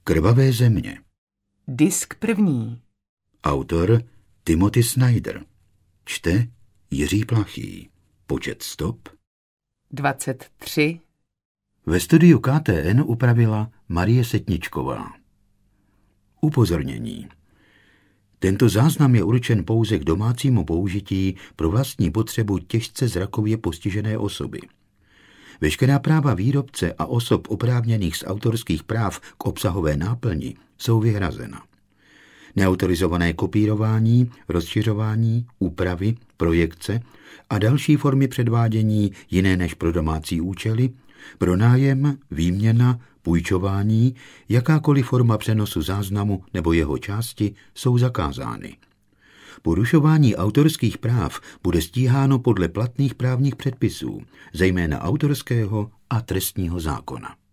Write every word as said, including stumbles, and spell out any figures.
Krvavé země. Disk první. Autor Timothy Snyder. Čte Jiří Plachý. Počet stop dvacet tři. Ve studiu K T N upravila Marie Setničková. Upozornění. Tento záznam je určen pouze k domácímu použití pro vlastní potřebu těžce zrakově postižené osoby. Veškerá práva výrobce a osob oprávněných z autorských práv k obsahové náplni jsou vyhrazena. Neautorizované kopírování, rozšiřování, úpravy, projekce a další formy předvádění jiné než pro domácí účely, pronájem, výměna, půjčování, jakákoliv forma přenosu záznamu nebo jeho části jsou zakázány. Porušování autorských práv bude stíháno podle platných právních předpisů, zejména autorského a trestního zákona.